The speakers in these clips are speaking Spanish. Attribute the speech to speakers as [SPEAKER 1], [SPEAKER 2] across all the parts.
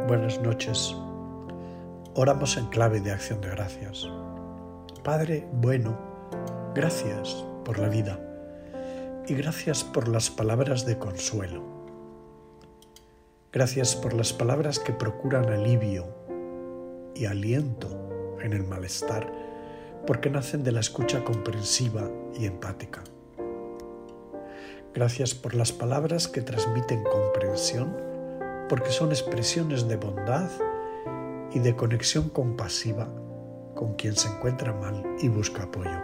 [SPEAKER 1] Buenas noches. Oramos en clave de acción de gracias. Padre bueno, gracias por la vida y gracias por las palabras de consuelo. Gracias por las palabras que procuran alivio y aliento en el malestar, porque nacen de la escucha comprensiva y empática. Gracias por las palabras que transmiten comprensión, porque son expresiones de bondad y de conexión compasiva con quien se encuentra mal y busca apoyo.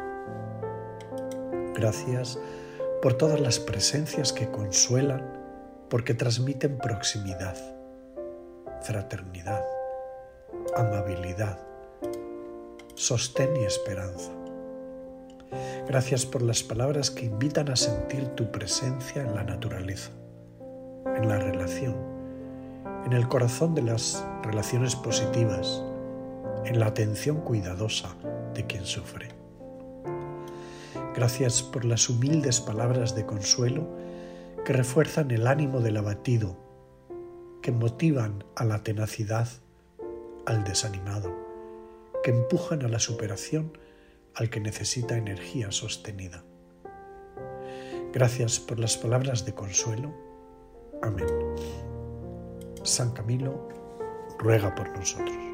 [SPEAKER 1] Gracias por todas las presencias que consuelan, porque transmiten proximidad, fraternidad, amabilidad, sostén y esperanza. Gracias por las palabras que invitan a sentir tu presencia en la naturaleza, en la relación, en el corazón de las relaciones positivas, en la atención cuidadosa de quien sufre. Gracias por las humildes palabras de consuelo que refuerzan el ánimo del abatido, que motivan a la tenacidad al desanimado, que empujan a la superación al que necesita energía sostenida. Gracias por las palabras de consuelo. Amén. San Camilo ruega por nosotros.